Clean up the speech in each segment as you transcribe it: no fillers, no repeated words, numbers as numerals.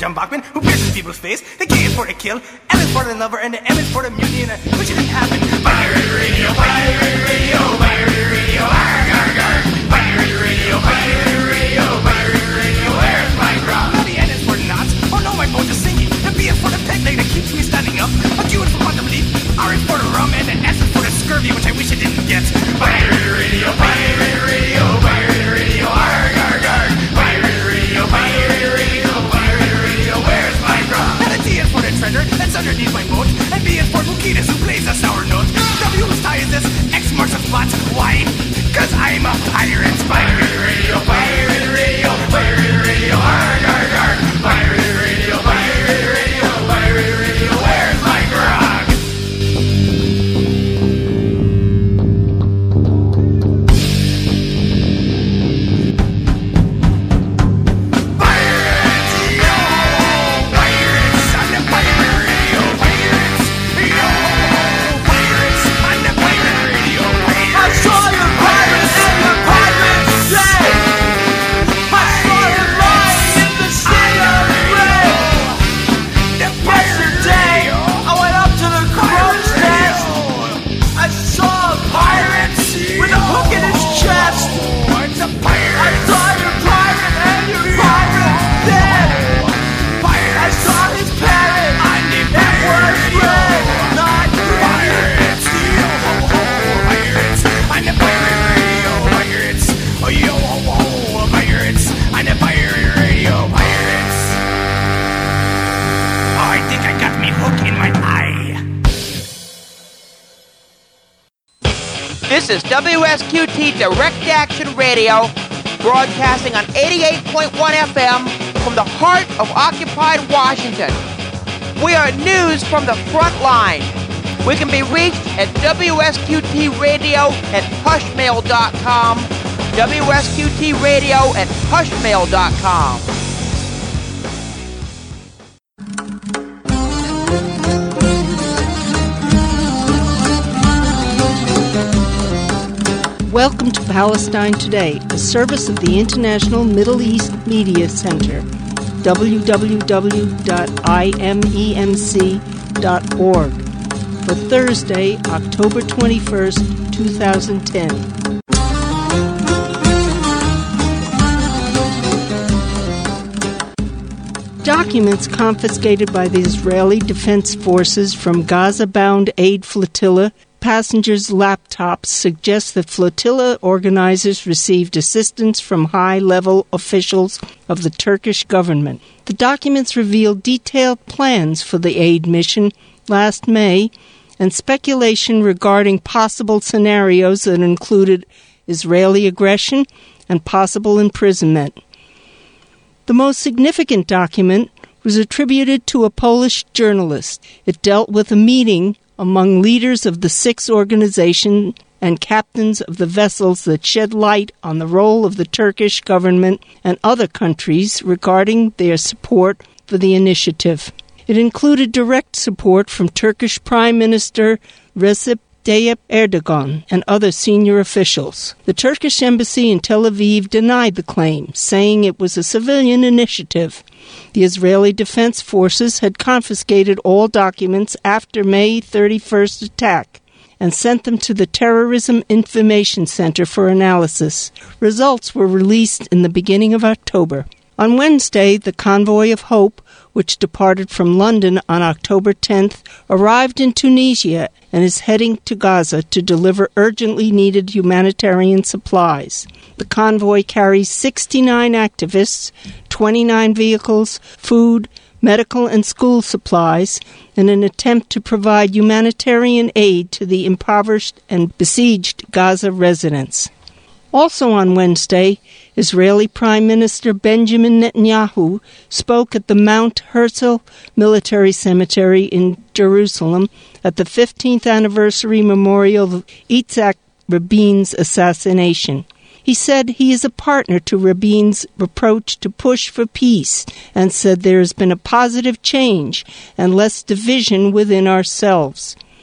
John Bachman, who pierces people's face. The K is for the kill, L is for the lover, and the M is for the mutiny, and which didn't happen. Pirate radio, pirate radio, pirate radio, arg, arg, arg. Pirate radio, pirate radio, pirate radio, where's my grog? Now the N is for the knots, oh no, my boat is sinking. The B is for the peg leg that keeps me standing up. A Q is for quantum leap, R is for the rum, and the S is for the scurvy, which I wish I didn't get. Pirate radio, pirate radio, pirate radio, arg, arg, arg. Pirate radio, pirate radio, pirate radio, where's my grog? And the T is for the treasure that's underneath my boat, and B is for Bukitas, who plays a sour note. W whose tie is this, X marks the spot. Why? Cause I'm a pirate. Pirate radio, pirate radio, pirate radio, arg, arg, arg. Pirate radio, pirate radio, pirate radio, where's my grog? Pirates, yo! Pirates on the pirate radio, pirates, yo! Pirates on the pirate radio, pirates. I saw your pirates and the pirates say, I saw you lying in the sea of red. Yesterday, I went up to the crow's nest. I saw a pirate with a hook in his chest. It's a pirate. I saw your pirate and your pirate dead. I saw his parrot. It was red, not green. Pirates, yo ho ho, pirates. I'm the pirate radio, pirates. Oh yo ho ho, pirates. I'm the pirate radio, pirates. Oh, I think I got me hook in my eye. This is WSQT Direct Action Radio, broadcasting on 88.1 FM from the heart of occupied Washington. We are news from the front line. We can be reached at WSQTradio@hushmail.com, WSQTradio@hushmail.com. Welcome to Palestine Today, a service of the International Middle East Media Center, www.imemc.org, for Thursday, October 21st, 2010. Documents confiscated by the Israeli Defense Forces from Gaza-bound aid flotilla passengers' laptops suggest that flotilla organizers received assistance from high-level officials of the Turkish government. The documents reveal detailed plans for the aid mission last May and speculation regarding possible scenarios that included Israeli aggression and possible imprisonment. The most significant document was attributed to a Polish journalist. It dealt with a meeting among leaders of the 6 organizations and captains of the vessels that shed light on the role of the Turkish government and other countries regarding their support for the initiative. It included direct support from Turkish Prime Minister Recep Tayyip Erdogan and other senior officials. The Turkish embassy in Tel Aviv denied the claim, saying it was a civilian initiative. The Israeli Defense Forces had confiscated all documents after May 31st attack and sent them to the Terrorism Information Center for analysis. Results were released in the beginning of October. On Wednesday, the Convoy of Hope, which departed from London on October 10th, arrived in Tunisia and is heading to Gaza to deliver urgently needed humanitarian supplies. The convoy carries 69 activists, 29 vehicles, food, medical and school supplies in an attempt to provide humanitarian aid to the impoverished and besieged Gaza residents. Also on Wednesday, Israeli Prime Minister Benjamin Netanyahu spoke at the Mount Herzl Military Cemetery in Jerusalem at the 15th anniversary memorial of Yitzhak Rabin's assassination. He said he is a partner to Rabin's approach to push for peace and said there has been a positive change and less division within ourselves.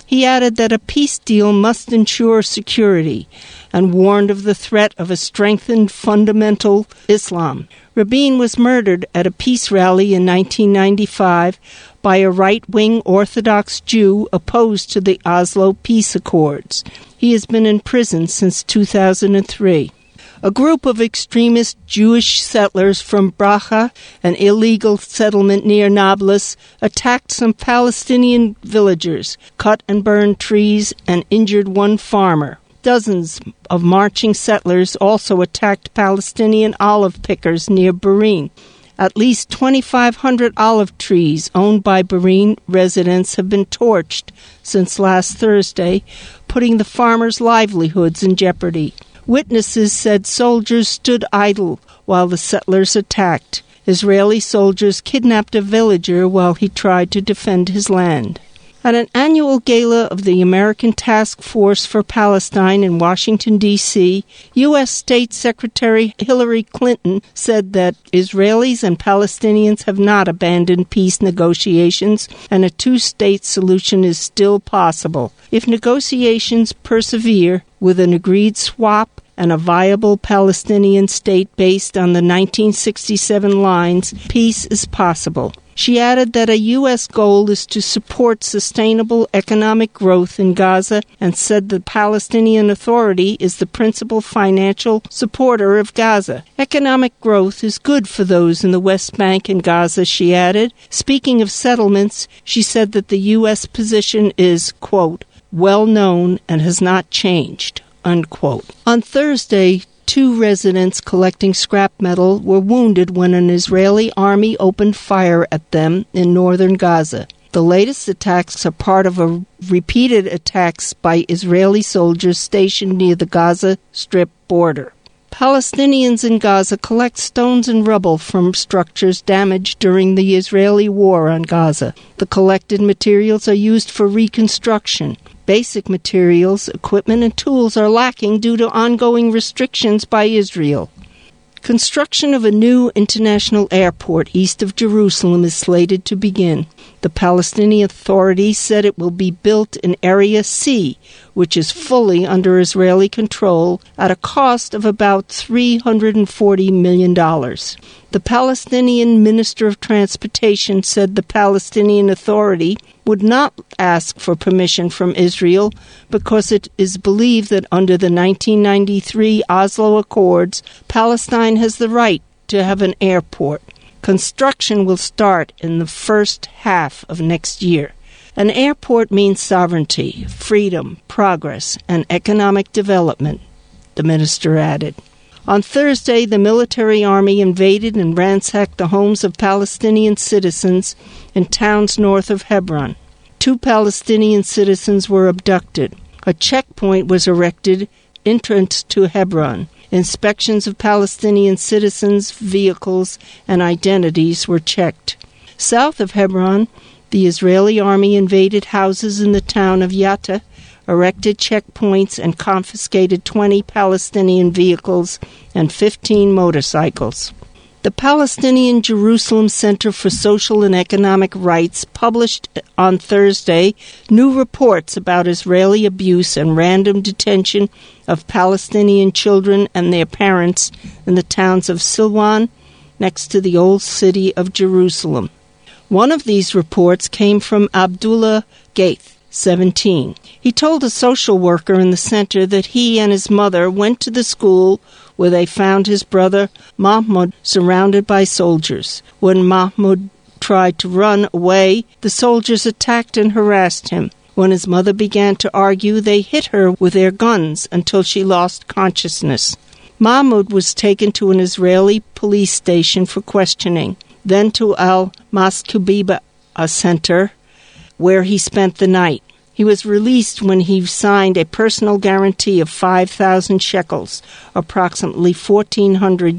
He added that a peace deal must ensure security and warned of the threat of a strengthened fundamental Islam. Rabin was murdered at a peace rally in 1995 by a right-wing Orthodox Jew opposed to the Oslo Peace Accords. He has been in prison since 2003. A group of extremist Jewish settlers from Bracha, an illegal settlement near Nablus, attacked some Palestinian villagers, cut and burned trees, and injured one farmer. Dozens of marching settlers also attacked Palestinian olive pickers near Bahrain. At least 2,500 olive trees owned by Bahrain residents have been torched since last Thursday, putting the farmers' livelihoods in jeopardy. Witnesses said soldiers stood idle while the settlers attacked. Israeli soldiers kidnapped a villager while he tried to defend his land. At an annual gala of the American Task Force for Palestine in Washington, D.C., U.S. State Secretary Hillary Clinton said that Israelis and Palestinians have not abandoned peace negotiations and a two-state solution is still possible. If negotiations persevere with an agreed swap and a viable Palestinian state based on the 1967 lines, peace is possible. She added that a U.S. goal is to support sustainable economic growth in Gaza and said the Palestinian Authority is the principal financial supporter of Gaza. Economic growth is good for those in the West Bank and Gaza, she added. Speaking of settlements, she said that the U.S. position is, quote, well known and has not changed, unquote. On Thursday, 2 residents collecting scrap metal were wounded when an Israeli army opened fire at them in northern Gaza. The latest attacks are part of a repeated attacks by Israeli soldiers stationed near the Gaza Strip border. Palestinians in Gaza collect stones and rubble from structures damaged during the Israeli war on Gaza. The collected materials are used for reconstruction. Basic materials, equipment, and tools are lacking due to ongoing restrictions by Israel. Construction of a new international airport east of Jerusalem is slated to begin. The Palestinian Authority said it will be built in Area C, which is fully under Israeli control, at a cost of about $340 million. The Palestinian Minister of Transportation said the Palestinian Authority would not ask for permission from Israel because it is believed that under the 1993 Oslo Accords, Palestine has the right to have an airport. Construction will start in the first half of next year. An airport means sovereignty, freedom, progress, and economic development, the minister added. On Thursday, the military army invaded and ransacked the homes of Palestinian citizens in towns north of Hebron. 2 Palestinian citizens were abducted. A checkpoint was erected entrance to Hebron. Inspections of Palestinian citizens' vehicles and identities were checked. South of Hebron, the Israeli army invaded houses in the town of Yatta, erected checkpoints, and confiscated 20 Palestinian vehicles and 15 motorcycles. The Palestinian Jerusalem Center for Social and Economic Rights published on Thursday new reports about Israeli abuse and random detention of Palestinian children and their parents in the towns of Silwan, next to the old city of Jerusalem. One of these reports came from Abdullah Gaith, 17. He told a social worker in the center that he and his mother went to the school where they found his brother Mahmoud surrounded by soldiers. When Mahmoud tried to run away, the soldiers attacked and harassed him. When his mother began to argue, they hit her with their guns until she lost consciousness. Mahmoud was taken to an Israeli police station for questioning, then to Al-Maskubiba Center, where he spent the night. He was released when he signed a personal guarantee of 5,000 shekels, approximately $1,400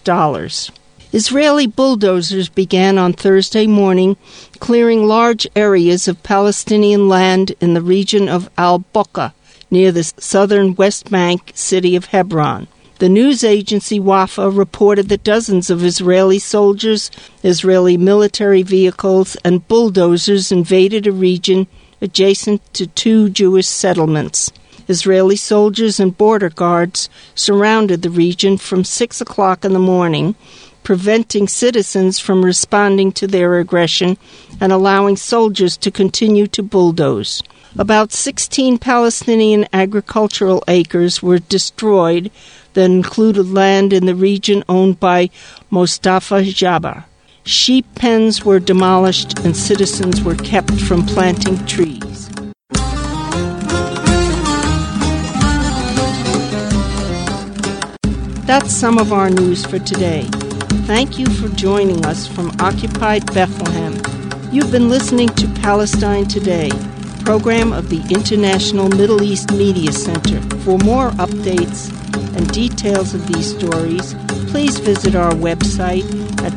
US. Israeli bulldozers began on Thursday morning clearing large areas of Palestinian land in the region of Al-Boqa, near the southern West Bank city of Hebron. The news agency Wafa reported that dozens of Israeli soldiers, Israeli military vehicles, and bulldozers invaded a region adjacent to 2 Jewish settlements. Israeli soldiers and border guards surrounded the region from 6 o'clock in the morning, preventing citizens from responding to their aggression and allowing soldiers to continue to bulldoze. About 16 Palestinian agricultural acres were destroyed that included land in the region owned by Mostafa Jabbar. Sheep pens were demolished and citizens were kept from planting trees. That's some of our news for today. Thank you for joining us from occupied Bethlehem. You've been listening to Palestine Today, a program of the International Middle East Media Center. For more updates and details of these stories, please visit our website at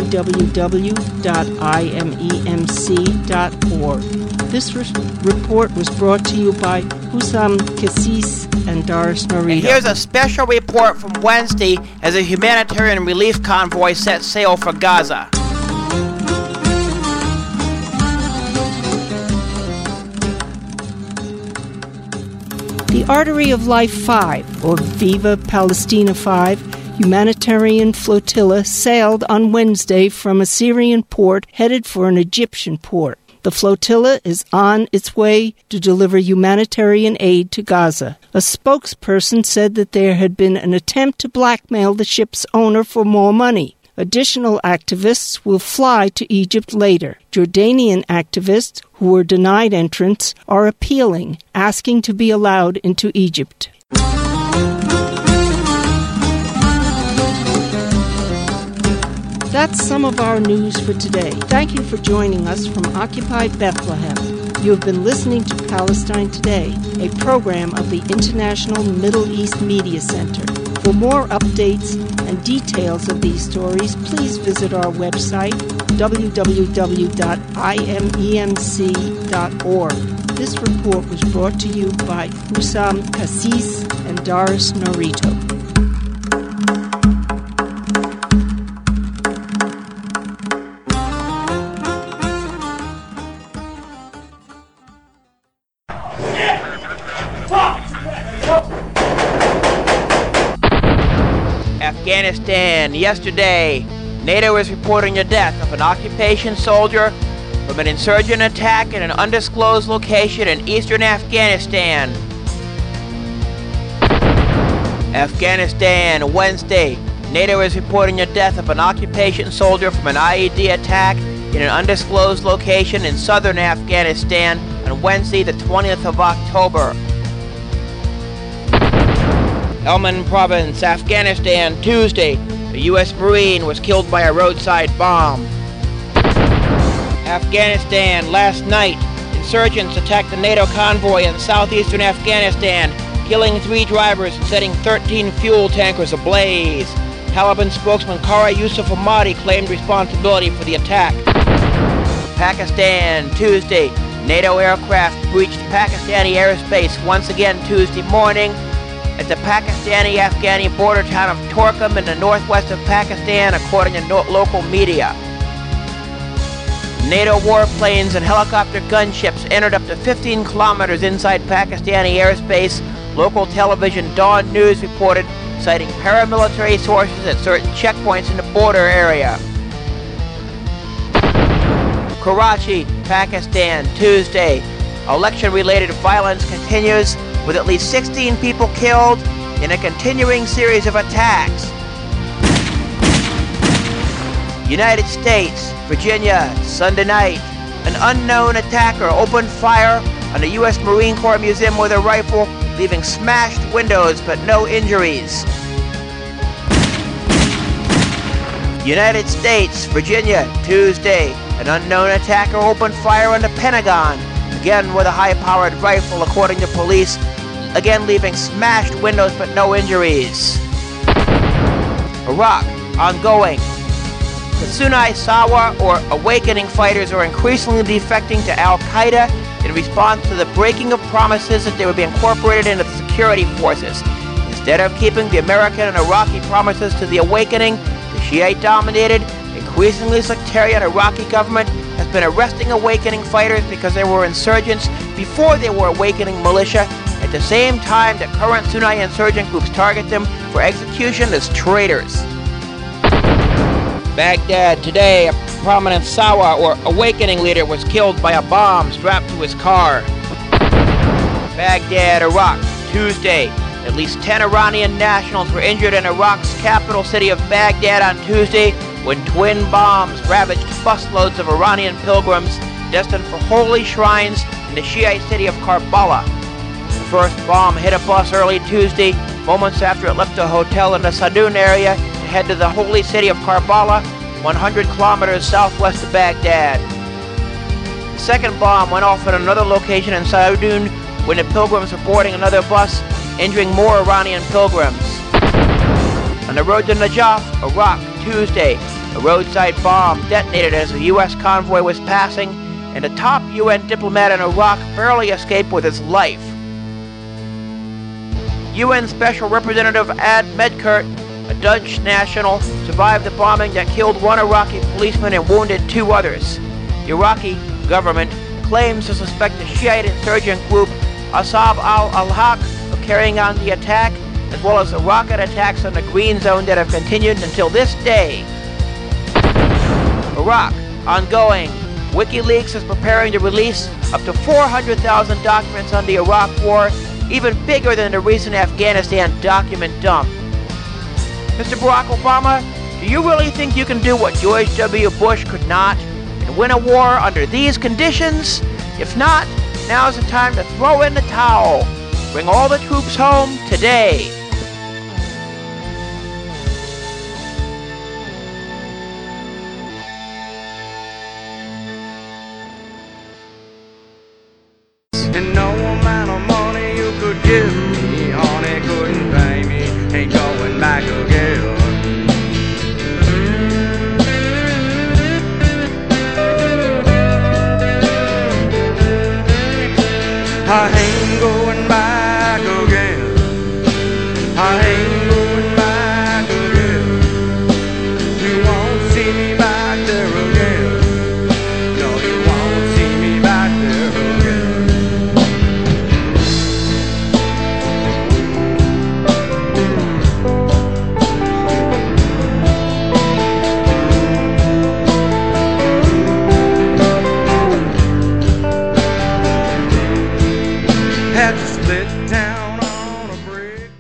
www.imemc.org. This report was brought to you by Hussam Kassis and Doris Norito. And here's a special report from Wednesday as a humanitarian relief convoy set sail for Gaza. The Artery of Life 5, or Viva Palestina 5, humanitarian flotilla sailed on Wednesday from a Syrian port headed for an Egyptian port. The flotilla is on its way to deliver humanitarian aid to Gaza. A spokesperson said that there had been an attempt to blackmail the ship's owner for more money. Additional activists will fly to Egypt later. Jordanian activists who were denied entrance are appealing, asking to be allowed into Egypt. That's some of our news for today. Thank you for joining us from occupied Bethlehem. You have been listening to Palestine Today, a program of the International Middle East Media Center. For more updates and details of these stories, please visit our website, www.imemc.org. This report was brought to you by Hussam Kassis and Doris Norito. Afghanistan. Yesterday, NATO is reporting the death of an occupation soldier from an insurgent attack in an undisclosed location in eastern Afghanistan. Afghanistan. Wednesday, NATO is reporting the death of an occupation soldier from an IED attack in an undisclosed location in southern Afghanistan on Wednesday, the 20th of October. Helmand Province, Afghanistan. Tuesday, a U.S. Marine was killed by a roadside bomb. Afghanistan. Last night, insurgents attacked a NATO convoy in southeastern Afghanistan, killing 3 drivers and setting 13 fuel tankers ablaze. Taliban spokesman Qari Yusuf Ahmadi claimed responsibility for the attack. Pakistan. Tuesday, NATO aircraft breached Pakistani airspace once again Tuesday morning at the Pakistani-Afghani border town of Torkham in the northwest of Pakistan, according to local media. NATO warplanes and helicopter gunships entered up to 15 kilometers inside Pakistani airspace, local television Dawn News reported, citing paramilitary sources at certain checkpoints in the border area. Karachi, Pakistan. Tuesday, election-related violence continues, with at least 16 people killed in a continuing series of attacks. United States, Virginia, Sunday night, an unknown attacker opened fire on the U.S. Marine Corps Museum with a rifle, leaving smashed windows but no injuries. United States, Virginia, Tuesday, an unknown attacker opened fire on the Pentagon, again with a high-powered rifle, according to police, again leaving smashed windows but no injuries. Iraq, ongoing. The Sunni Sawa, or awakening fighters, are increasingly defecting to Al-Qaeda in response to the breaking of promises that they would be incorporated into the security forces. Instead of keeping the American and Iraqi promises to the awakening, the Shiite-dominated and increasingly sectarian Iraqi government has been arresting awakening fighters because they were insurgents before they were awakening militia, at the same time that current Sunni insurgent groups target them for execution as traitors. Baghdad today, a prominent Sawa or awakening leader was killed by a bomb strapped to his car. Baghdad, Iraq, Tuesday. At least 10 Iranian nationals were injured in Iraq's capital city of Baghdad on Tuesday when twin bombs ravaged busloads of Iranian pilgrims destined for holy shrines in the Shiite city of Karbala. The first bomb hit a bus early Tuesday, moments after it left a hotel in the Sadoun area to head to the holy city of Karbala, 100 kilometers southwest of Baghdad. The second bomb went off at another location in Sadoun when the pilgrims were boarding another bus, injuring more Iranian pilgrims. On the road to Najaf, Iraq, Tuesday, a roadside bomb detonated as a U.S. convoy was passing, and a top UN diplomat in Iraq barely escaped with his life. UN Special Representative Ad Medkert, a Dutch national, survived the bombing that killed one Iraqi policeman and wounded two others. The Iraqi government claims to suspect the Shiite insurgent group Asab al-Haq of carrying on the attack, as well as the rocket attacks on the Green Zone that have continued until this day. Iraq, ongoing. WikiLeaks is preparing to release up to 400,000 documents on the Iraq War, even bigger than the recent Afghanistan document dump. Mr. Barack Obama, do you really think you can do what George W. Bush could not and win a war under these conditions? If not, now's the time to throw in the towel. Bring all the troops home today. And no amount of money you could give me, honey, couldn't pay me, ain't going back again. I ain't going back again. I ain't going back again. You won't see me back there again. No, you won't see me back there again. Had to split down on a brick.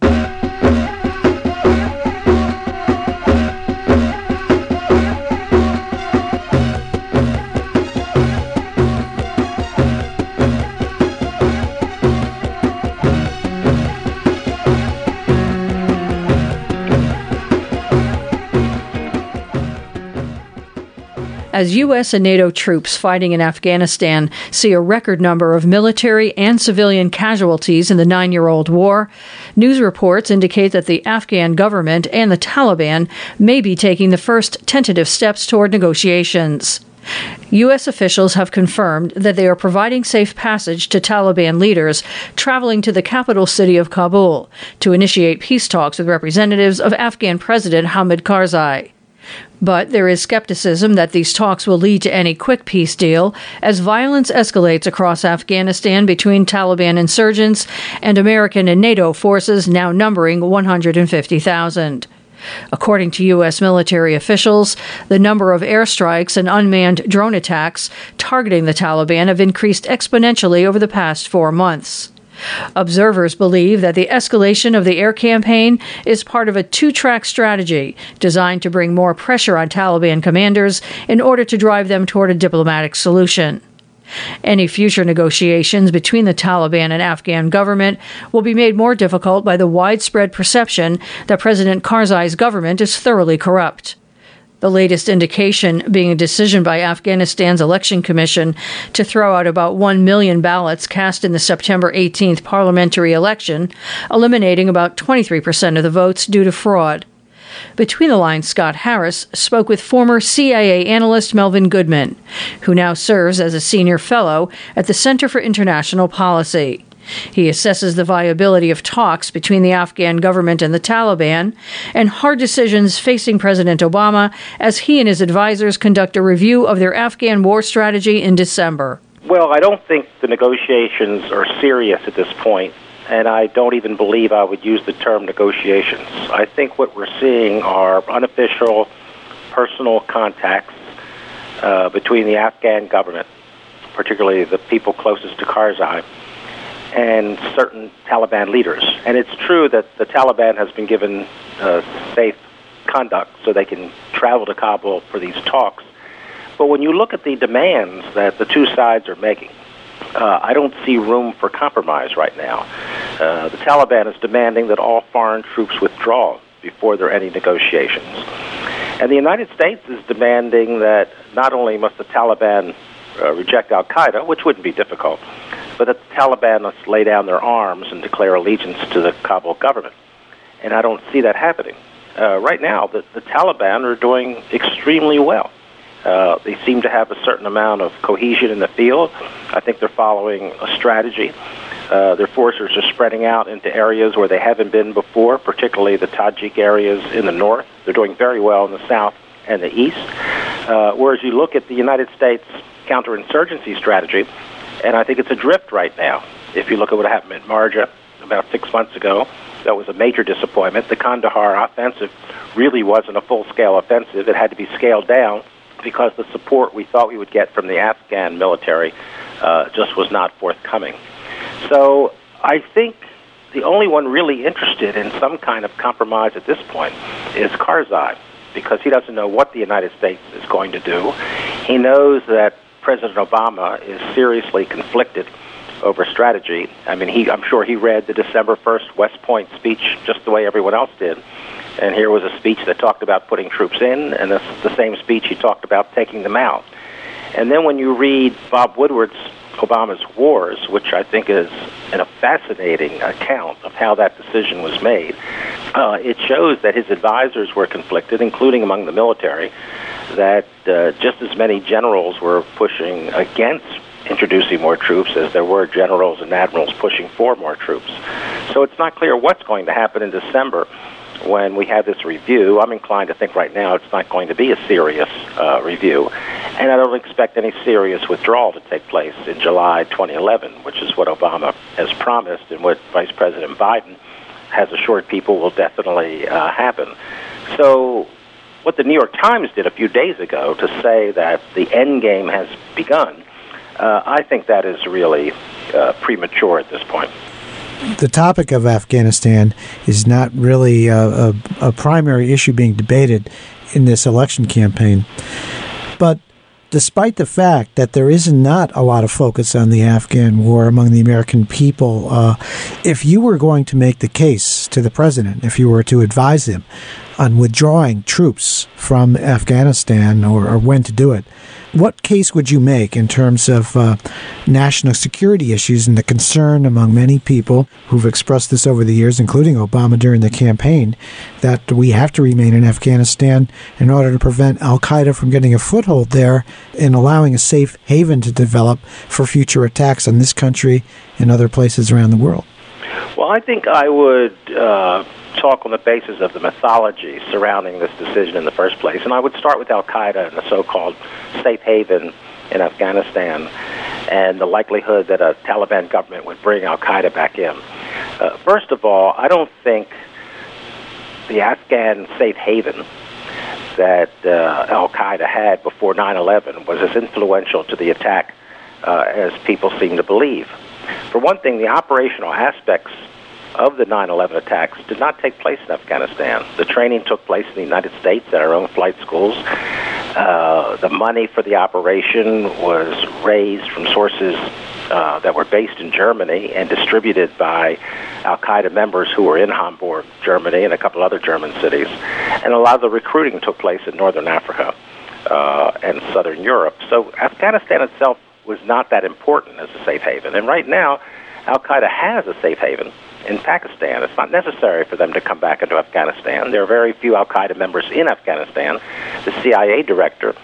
As U.S. and NATO troops fighting in Afghanistan see a record number of military and civilian casualties in the 9-year-old war, news reports indicate that the Afghan government and the Taliban may be taking the first tentative steps toward negotiations. U.S. officials have confirmed that they are providing safe passage to Taliban leaders traveling to the capital city of Kabul to initiate peace talks with representatives of Afghan President Hamid Karzai. But there is skepticism that these talks will lead to any quick peace deal as violence escalates across Afghanistan between Taliban insurgents and American and NATO forces now numbering 150,000. According to U.S. military officials, the number of airstrikes and unmanned drone attacks targeting the Taliban have increased exponentially over the past 4 months. Observers believe that the escalation of the air campaign is part of a two-track strategy designed to bring more pressure on Taliban commanders in order to drive them toward a diplomatic solution. Any future negotiations between the Taliban and Afghan government will be made more difficult by the widespread perception that President Karzai's government is thoroughly corrupt. The latest indication being a decision by Afghanistan's election commission to throw out about 1 million ballots cast in the September 18th parliamentary election, eliminating about 23% of the votes due to fraud. Between the lines, Scott Harris spoke with former CIA analyst Melvin Goodman, who now serves as a senior fellow at the Center for International Policy. He assesses the viability of talks between the Afghan government and the Taliban and hard decisions facing President Obama as he and his advisors conduct a review of their Afghan war strategy in December. Well, I don't think the negotiations are serious at this point, and I don't even believe I would use the term negotiations. I think what we're seeing are unofficial, personal contacts between the Afghan government, particularly the people closest to Karzai, and certain Taliban leaders. And it's true that the Taliban has been given safe conduct so they can travel to Kabul for these talks. But when you look at the demands that the two sides are making, I don't see room for compromise right now. The Taliban is demanding that all foreign troops withdraw before there are any negotiations. And the United States is demanding that not only must the Taliban reject al-Qaeda, which wouldn't be difficult, but that the Taliban must lay down their arms and declare allegiance to the Kabul government. And I don't see that happening. Right now, the Taliban are doing extremely well. They seem to have a certain amount of cohesion in the field. I think they're following a strategy. Their forces are spreading out into areas where they haven't been before, particularly the Tajik areas in the north. They're doing very well in the south and the east. Whereas you look at the United States counterinsurgency strategy, and I think it's adrift right now. If you look at what happened at Marja about 6 months ago, that was a major disappointment. The Kandahar offensive really wasn't a full-scale offensive. It had to be scaled down because the support we thought we would get from the Afghan military just was not forthcoming. So I think the only one really interested in some kind of compromise at this point is Karzai, because he doesn't know what the United States is going to do. He knows that President Obama is seriously conflicted over strategy. I mean, I'm sure he read the December 1st West Point speech just the way everyone else did. And here was a speech that talked about putting troops in, and this is the same speech he talked about taking them out. And then when you read Bob Woodward's Obama's Wars, which I think is a fascinating account of how that decision was made, it shows that his advisors were conflicted, including among the military, that just as many generals were pushing against introducing more troops as there were generals and admirals pushing for more troops. So it's not clear what's going to happen in December when we have this review. I'm inclined to think right now it's not going to be a serious review, and I don't expect any serious withdrawal to take place in July 2011, which is what Obama has promised and what Vice President Biden has assured people will definitely happen. So what the New York Times did a few days ago to say that the end game has begun, I think that is really premature at this point. The topic of Afghanistan is not really a primary issue being debated in this election campaign. But despite the fact that there is not a lot of focus on the Afghan war among the American people, if you were going to make the case to the president, if you were to advise him on withdrawing troops from Afghanistan or when to do it, what case would you make in terms of national security issues and the concern among many people who've expressed this over the years, including Obama during the campaign, that we have to remain in Afghanistan in order to prevent al-Qaeda from getting a foothold there and allowing a safe haven to develop for future attacks on this country and other places around the world? Well, I think I would talk on the basis of the mythology surrounding this decision in the first place. And I would start with al-Qaeda and the so-called safe haven in Afghanistan and the likelihood that a Taliban government would bring al-Qaeda back in. First of all, I don't think the Afghan safe haven that al-Qaeda had before 9/11 was as influential to the attack as people seem to believe. For one thing, the operational aspects of the 9/11 attacks did not take place in Afghanistan. The training took place in the United States at our own flight schools. The money for the operation was raised from sources that were based in Germany and distributed by al-Qaeda members who were in Hamburg, Germany, and a couple other German cities. And a lot of the recruiting took place in northern Africa and southern Europe. So Afghanistan itself was not that important as a safe haven. And right now, al-Qaeda has a safe haven in Pakistan. It's not necessary for them to come back into Afghanistan. There are very few al-Qaeda members in Afghanistan. The CIA director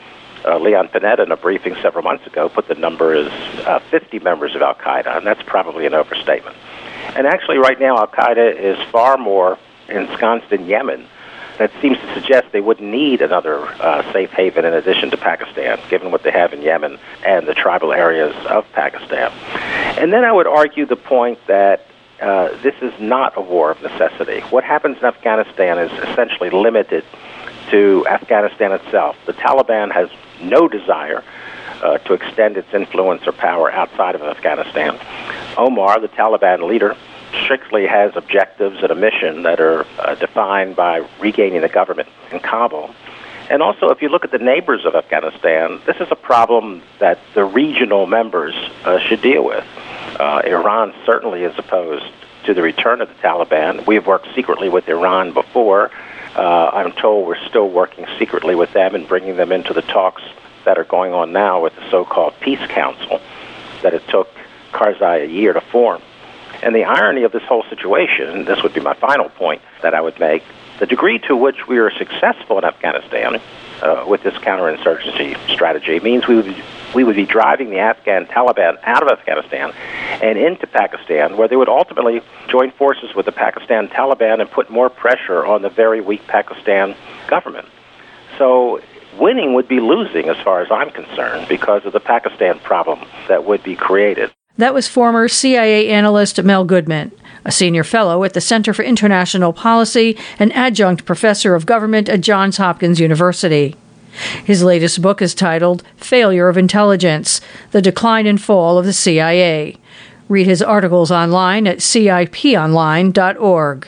Leon Panetta, in a briefing several months ago, put the number as 50 members of al-Qaeda, and that's probably an overstatement. And actually, right now, al-Qaeda is far more ensconced in Yemen. That seems to suggest they wouldn't need another safe haven in addition to Pakistan, given what they have in Yemen and the tribal areas of Pakistan. And then I would argue the point that this is not a war of necessity. What happens in Afghanistan is essentially limited to Afghanistan itself. The Taliban has no desire to extend its influence or power outside of Afghanistan. Omar, the Taliban leader, strictly has objectives and a mission that are defined by regaining the government in Kabul. And also, if you look at the neighbors of Afghanistan, this is a problem that the regional members should deal with. Iran certainly is opposed to the return of the Taliban. We have worked secretly with Iran before. I'm told we're still working secretly with them and bringing them into the talks that are going on now with the so-called Peace Council that it took Karzai a year to form. And the irony of this whole situation, and this would be my final point that I would make, the degree to which we are successful in Afghanistan with this counterinsurgency strategy means we would be driving the Afghan Taliban out of Afghanistan and into Pakistan, where they would ultimately join forces with the Pakistan Taliban and put more pressure on the very weak Pakistan government. So winning would be losing as far as I'm concerned because of the Pakistan problem that would be created. That was former CIA analyst Mel Goodman, a senior fellow at the Center for International Policy and adjunct professor of government at Johns Hopkins University. His latest book is titled Failure of Intelligence: The Decline and Fall of the CIA. Read his articles online at ciponline.org.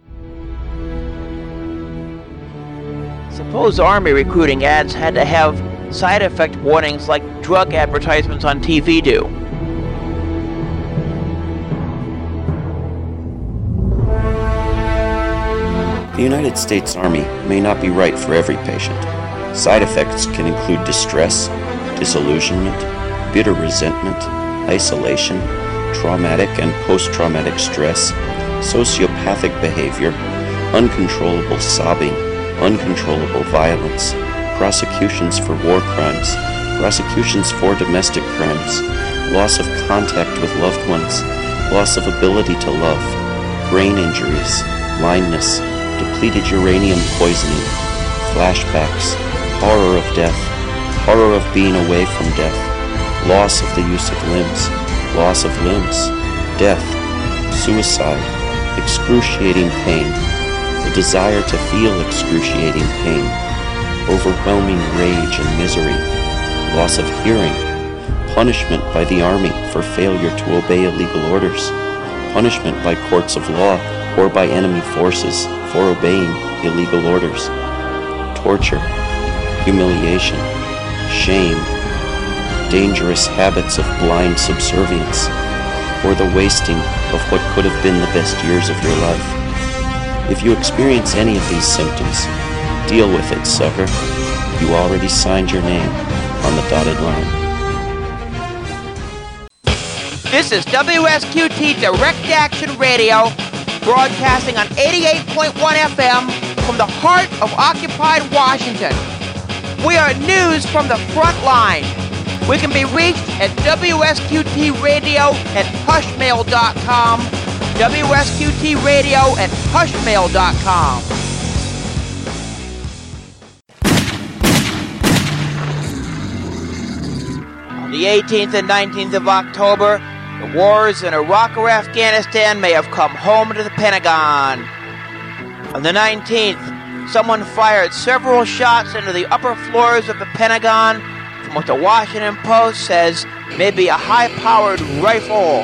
Suppose Army recruiting ads had to have side effect warnings like drug advertisements on TV do. The United States Army may not be right for every patient. Side effects can include distress, disillusionment, bitter resentment, isolation, traumatic and post-traumatic stress, sociopathic behavior, uncontrollable sobbing, uncontrollable violence, prosecutions for war crimes, prosecutions for domestic crimes, loss of contact with loved ones, loss of ability to love, brain injuries, blindness, depleted uranium poisoning, flashbacks, horror of death, horror of being away from death, loss of the use of limbs, loss of limbs, death, suicide, excruciating pain, the desire to feel excruciating pain, overwhelming rage and misery, loss of hearing, punishment by the Army for failure to obey illegal orders, punishment by courts of law or by enemy forces for obeying illegal orders, torture, humiliation, shame, dangerous habits of blind subservience, or the wasting of what could have been the best years of your life. If you experience any of these symptoms, deal with it, sucker. You already signed your name on the dotted line. This is WSQT Direct Action Radio, broadcasting on 88.1 FM from the heart of occupied Washington. We are news from the front line. We can be reached at WSQTradio@hushmail.com, WSQTradio@hushmail.com. On the 18th and 19th of October, the wars in Iraq or Afghanistan may have come home to the Pentagon. On the 19th, someone fired several shots into the upper floors of the Pentagon from what the Washington Post says may be a high-powered rifle.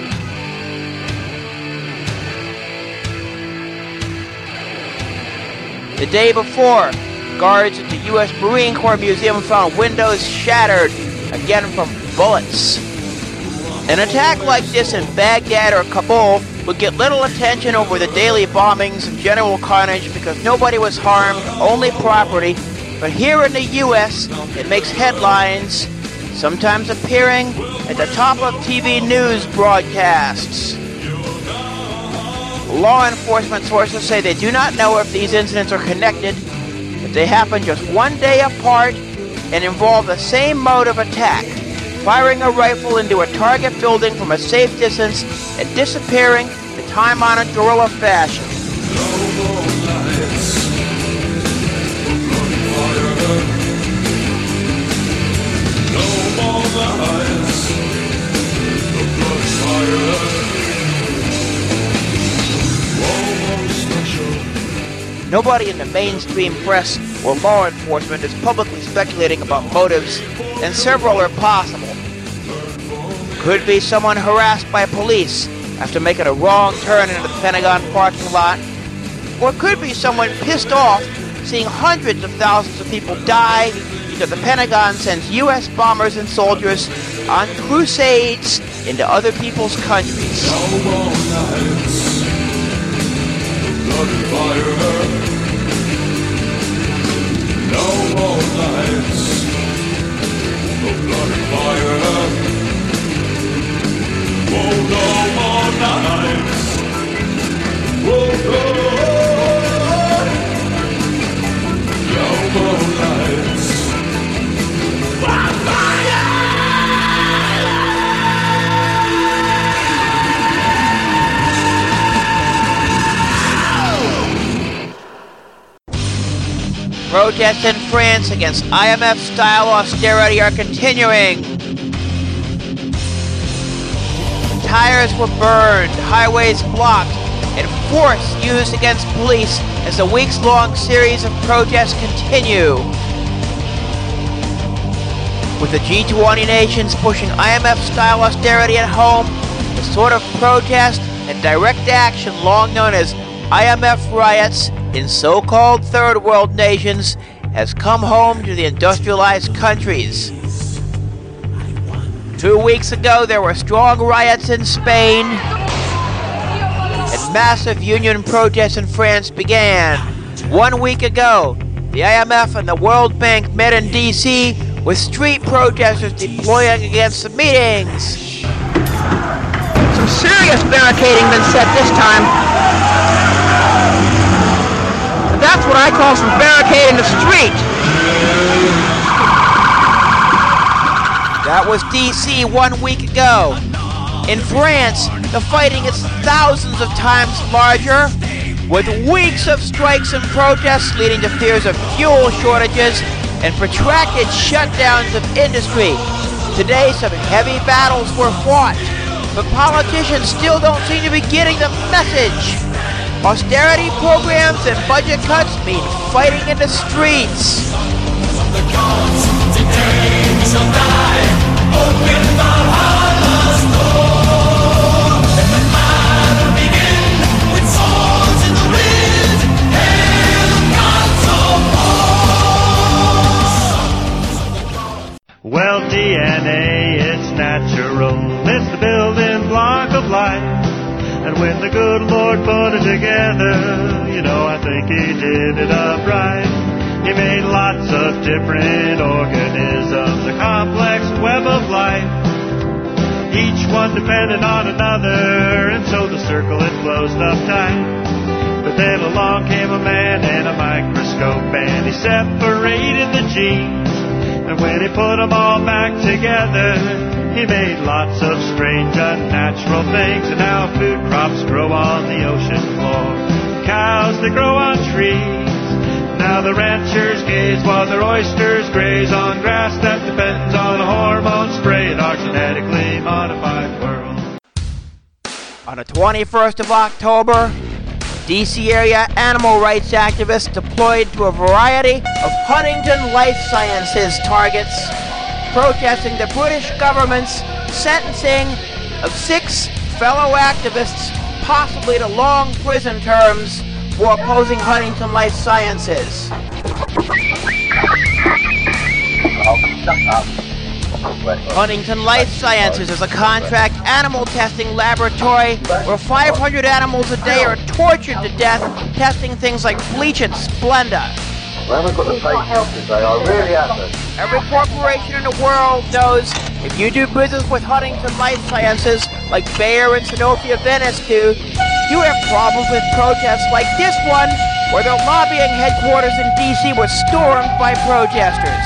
The day before, guards at the U.S. Marine Corps Museum found windows shattered, again from bullets. An attack like this in Baghdad or Kabul would get little attention over the daily bombings and general carnage because nobody was harmed, only property. But here in the U.S., it makes headlines, sometimes appearing at the top of TV news broadcasts. Law enforcement sources say they do not know if these incidents are connected, if they happen just one day apart, and involved the same mode of attack, firing a rifle into a target building from a safe distance and disappearing in time-honored guerrilla fashion. Nobody in the mainstream press or law enforcement is publicly speculating about motives, and several are possible. Could be someone harassed by police after making a wrong turn into the Pentagon parking lot, or it could be someone pissed off seeing hundreds of thousands of people die because the Pentagon sends U.S. bombers and soldiers on crusades into other people's countries. No more nights of blood and fire. Oh, no more nights. Oh, no more nights. Protests in France against IMF-style austerity are continuing. Tires were burned, highways blocked, and force used against police as the weeks-long series of protests continue. With the G20 nations pushing IMF-style austerity at home, the sort of protest and direct action long known as IMF riots in so-called third world nations has come home to the industrialized countries. 2 weeks ago, there were strong riots in Spain, and massive union protests in France began. 1 week ago, the IMF and the World Bank met in D.C. with street protesters deploying against the meetings. Some serious barricading been set this time. That's what I call some barricading the street. That was D.C. 1 week ago. In France, the fighting is thousands of times larger, with weeks of strikes and protests leading to fears of fuel shortages and protracted shutdowns of industry. Today, some heavy battles were fought, but politicians still don't seem to be getting the message. Austerity programs and budget cuts mean fighting in the streets. Well, DNA, it's natural. It's the building block of life. And when the good Lord put it together, you know, I think He did it up right. He made lots of different organisms, a complex web of life, each one dependent on another, and so the circle it closed up tight. But then along came a man and a microscope, and he separated the genes. And when he put them all back together, he made lots of strange, unnatural things. And now food crops grow on the ocean floor, cows that grow on trees. Now the ranchers gaze while their oysters graze on grass that depends on a hormone spray in our genetically modified world. On the 21st of October, D.C. area animal rights activists deployed to a variety of Huntington Life Sciences targets, protesting the British government's sentencing of 6 fellow activists, possibly to long prison terms, for opposing Huntington Life Sciences. Huntington Life Sciences is a contract animal testing laboratory where 500 animals a day are tortured to death testing things like bleach and Splenda. Well, I haven't got the patience today, I really haven't. Every corporation in the world knows if you do business with Huntington Life Sciences, like Bayer and Sanofi Aventis do, you have problems with protests like this one, where their lobbying headquarters in D.C. was stormed by protesters.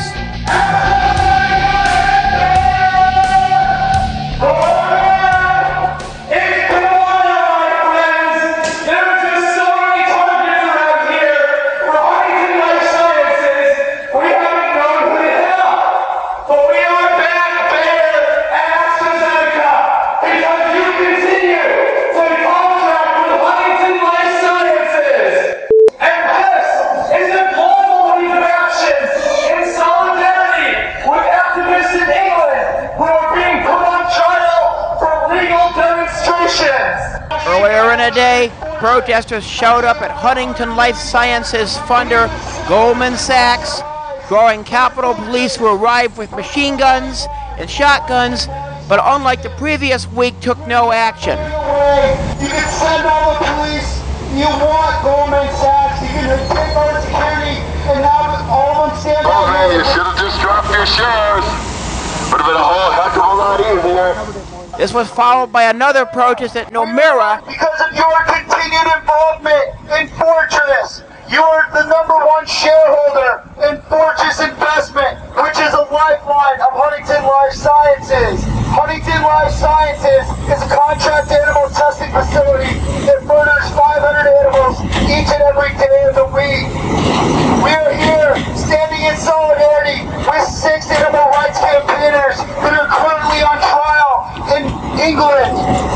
Earlier in the day, protesters showed up at Huntington Life Sciences funder Goldman Sachs, drawing Capitol Police who arrived with machine guns and shotguns, but unlike the previous week, took no action. You can send all the police you want, Goldman Sachs. You can take our security and have all of them stand up. Oh man, you should have just dropped your shares. Would have been a whole heck of a lot easier. This was followed by another protest at Nomura. Because of your continued involvement in Fortress, you are the #1 shareholder in Fortress Investment, which is a lifeline of Huntington Life Sciences. Huntington Life Sciences is a contract animal testing facility that murders 500 animals each and every day of the week. We are here standing in solidarity with 6 animal rights campaigners that are currently on trial in England.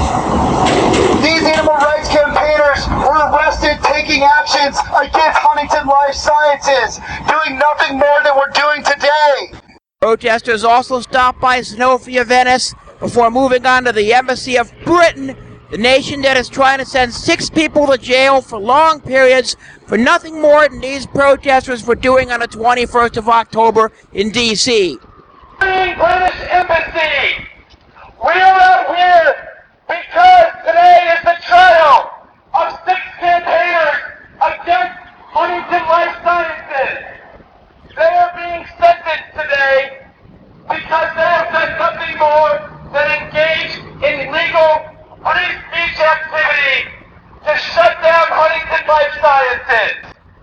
These animal rights campaigners were arrested taking actions against Huntington Life Sciences, doing nothing more than we're doing today. Protesters also stopped by Sanofi Venice before moving on to the Embassy of Britain, the nation that is trying to send 6 people to jail for long periods for nothing more than these protesters were doing on the 21st of October in D.C. British Embassy! We are out here because today is the trial of 6 campaigners against Huntington Life Sciences. They are being sentenced today because they have done nothing more than engage in legal free speech activity to shut down Huntington Life Sciences.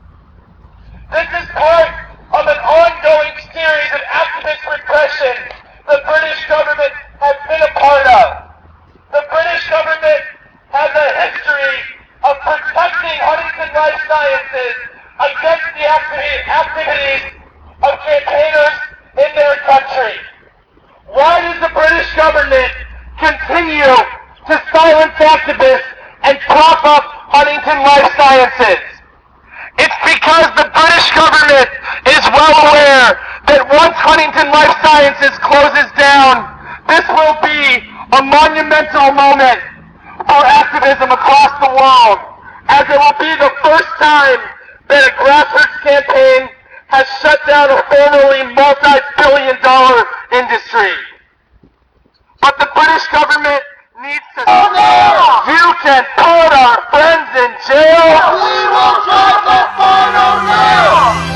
This is part of an ongoing series of activist repression the British government has been a part of. The British government has a history of protecting Huntington Life Sciences against the activities of campaigners in their country. Why does the British government continue to silence activists and prop up Huntington Life Sciences? It's because the British government is well aware that once Huntington Life Sciences closes down, this will be a monumental moment for activism across the world, as it will be the first time that a grassroots campaign has shut down a formerly multi-billion-dollar industry. But the British government needs to you can put our friends in jail. We will try the final nail.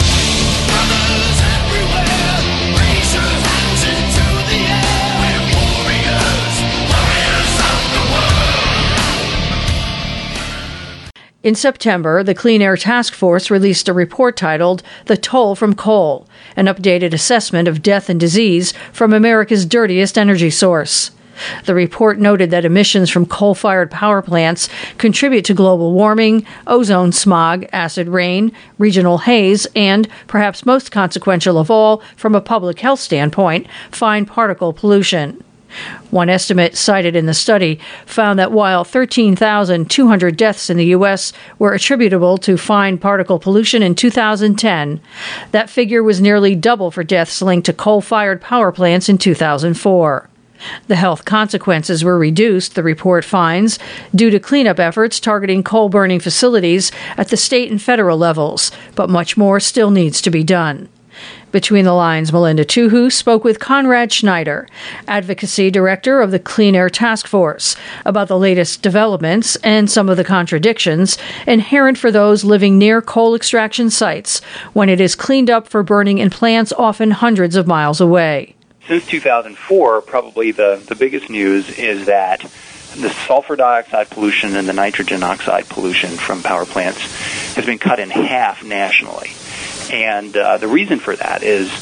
In September, the Clean Air Task Force released a report titled The Toll from Coal, an updated assessment of death and disease from America's dirtiest energy source. The report noted that emissions from coal-fired power plants contribute to global warming, ozone smog, acid rain, regional haze, and, perhaps most consequential of all from a public health standpoint, fine particle pollution. One estimate cited in the study found that while 13,200 deaths in the U.S. were attributable to fine particle pollution in 2010, that figure was nearly double for deaths linked to coal-fired power plants in 2004. The health consequences were reduced, the report finds, due to cleanup efforts targeting coal-burning facilities at the state and federal levels, but much more still needs to be done. Between the lines, Melinda Tuhu spoke with Conrad Schneider, Advocacy Director of the Clean Air Task Force, about the latest developments and some of the contradictions inherent for those living near coal extraction sites when it is cleaned up for burning in plants often hundreds of miles away. Since 2004, probably the biggest news is that the sulfur dioxide pollution and the nitrogen oxide pollution from power plants has been cut in half nationally. And the reason for that is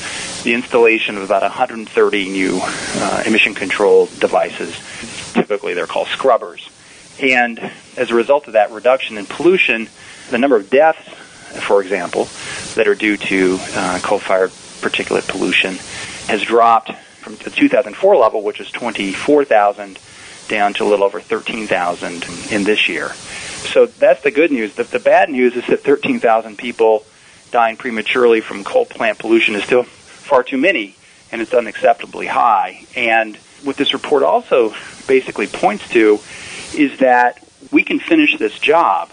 the installation of about 130 new emission control devices. Typically, they're called scrubbers. And as a result of that reduction in pollution, the number of deaths, for example, that are due to coal-fired particulate pollution has dropped from the 2004 level, which is 24,000, down to a little over 13,000 in this year. So that's the good news. The bad news is that 13,000 people dying prematurely from coal plant pollution is still far too many, and it's unacceptably high. And what this report also basically points to is that we can finish this job.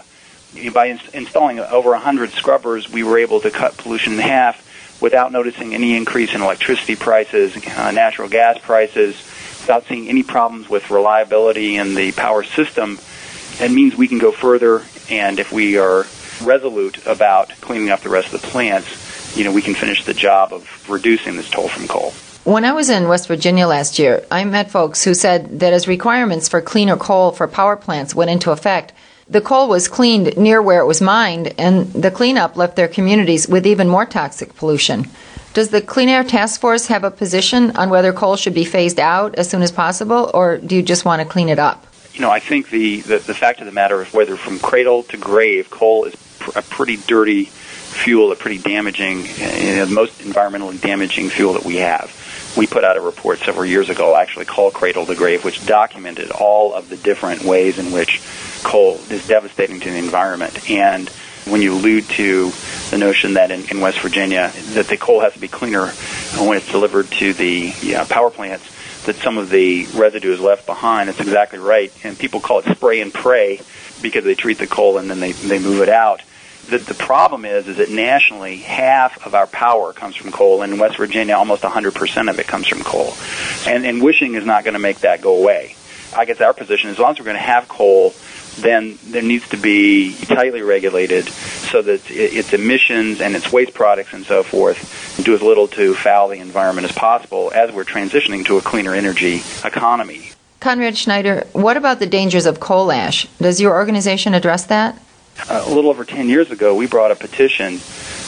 By installing over 100 scrubbers, we were able to cut pollution in half without noticing any increase in electricity prices, natural gas prices, without seeing any problems with reliability in the power system. It means we can go further, and if we are resolute about cleaning up the rest of the plants, we can finish the job of reducing this toll from coal. When I was in West Virginia last year, I met folks who said that as requirements for cleaner coal for power plants went into effect, the coal was cleaned near where it was mined, and the cleanup left their communities with even more toxic pollution. Does the Clean Air Task Force have a position on whether coal should be phased out as soon as possible, or do you just want to clean it up? I think the fact of the matter is whether from cradle to grave, coal is a pretty dirty fuel, a pretty damaging, the most environmentally damaging fuel that we have. We put out a report several years ago, actually called Cradle to Grave, which documented all of the different ways in which coal is devastating to the environment. And when you allude to the notion that in West Virginia that the coal has to be cleaner when it's delivered to the power plants, that some of the residue is left behind, that's exactly right. And people call it spray and pray because they treat the coal and then they move it out. The problem is that nationally, half of our power comes from coal, and in West Virginia, almost 100% of it comes from coal. And wishing is not going to make that go away. I guess our position, as long as we're going to have coal, then there needs to be tightly regulated so that its emissions and its waste products and so forth do as little to foul the environment as possible as we're transitioning to a cleaner energy economy. Conrad Schneider, what about the dangers of coal ash? Does your organization address that? A little over 10 years ago, we brought a petition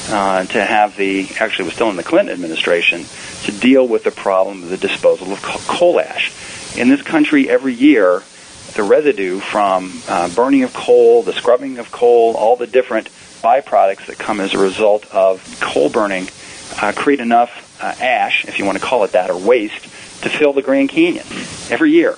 to have actually it was still in the Clinton administration, to deal with the problem of the disposal of coal ash. In this country, every year, the residue from burning of coal, the scrubbing of coal, all the different byproducts that come as a result of coal burning create enough ash, if you want to call it that, or waste, to fill the Grand Canyon every year.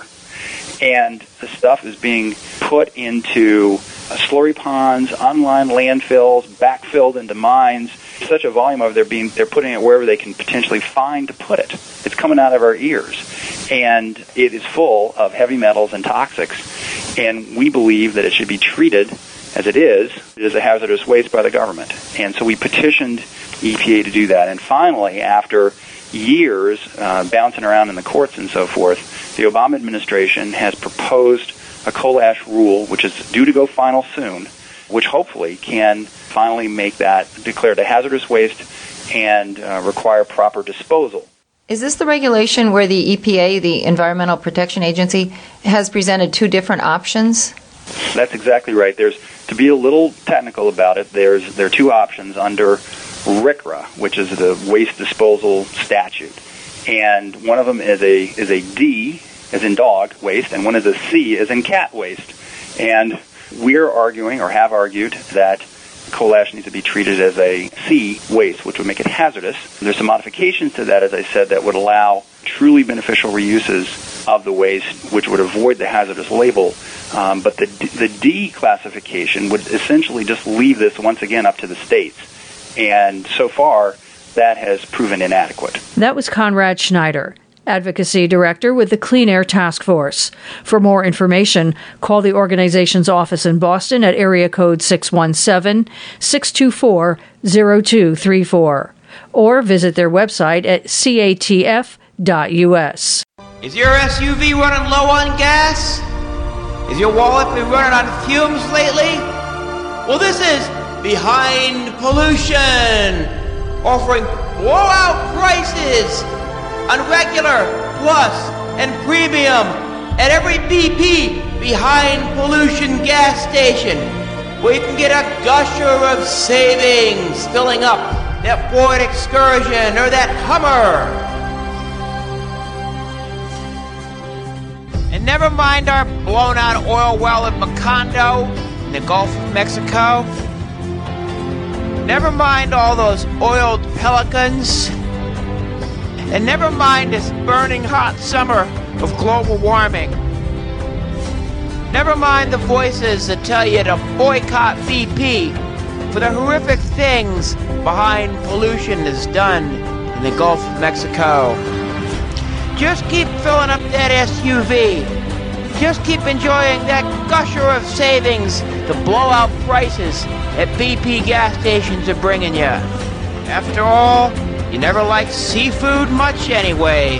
And the stuff is being put into slurry ponds, unlined landfills, backfilled into mines. Such a volume of they're putting it wherever they can potentially find to put it. It's coming out of our ears. And it is full of heavy metals and toxics. And we believe that it should be treated as it is a hazardous waste by the government. And so we petitioned EPA to do that. And finally, after years bouncing around in the courts and so forth, the Obama administration has proposed a coal ash rule, which is due to go final soon, which hopefully can finally make that declared a hazardous waste and require proper disposal. Is this the regulation where the EPA, the Environmental Protection Agency, has presented two different options? That's exactly right. To be a little technical about it, there are two options under RCRA, which is the waste disposal statute. And one of them is a D, as in dog waste, and one is a C, as in cat waste. And we're arguing, or have argued, that coal ash needs to be treated as a C waste, which would make it hazardous. There's some modifications to that, as I said, that would allow truly beneficial reuses of the waste, which would avoid the hazardous label. But the D classification would essentially just leave this once again up to the states. And so far, that has proven inadequate. That was Conrad Schneider, Advocacy Director with the Clean Air Task Force. For more information, call the organization's office in Boston at area code 617-624-0234 or visit their website at catf.us. Is your SUV running low on gas? Is your wallet been running on fumes lately? Well, this is Behind Pollution, offering blowout prices on regular, plus, and premium at every BP Behind Pollution gas station, where you can get a gusher of savings filling up that Ford Excursion, or that Hummer. And never mind our blown-out oil well in Macondo, in the Gulf of Mexico. Never mind all those oiled pelicans. And never mind this burning hot summer of global warming. Never mind the voices that tell you to boycott BP for the horrific things behind pollution is done in the Gulf of Mexico. Just keep filling up that SUV. Just keep enjoying that gusher of savings the blowout prices at BP gas stations are bringing you. After all, you never liked seafood much anyway.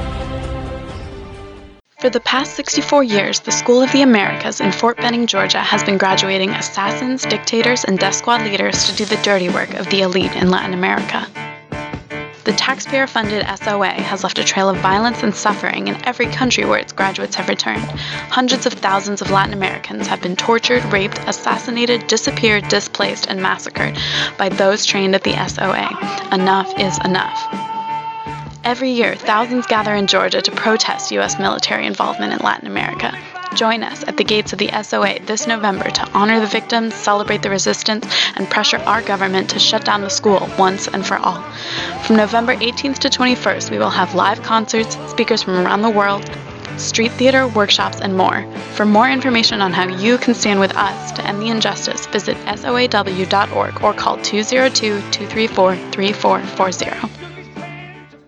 For the past 64 years, the School of the Americas in Fort Benning, Georgia has been graduating assassins, dictators, and death squad leaders to do the dirty work of the elite in Latin America. The taxpayer-funded SOA has left a trail of violence and suffering in every country where its graduates have returned. Hundreds of thousands of Latin Americans have been tortured, raped, assassinated, disappeared, displaced, and massacred by those trained at the SOA. Enough is enough. Every year, thousands gather in Georgia to protest U.S. military involvement in Latin America. Join us at the gates of the SOA this November to honor the victims, celebrate the resistance, and pressure our government to shut down the school once and for all. From November 18th to 21st, we will have live concerts, speakers from around the world, street theater, workshops, and more. For more information on how you can stand with us to end the injustice, visit SOAW.org or call 202-234-3440.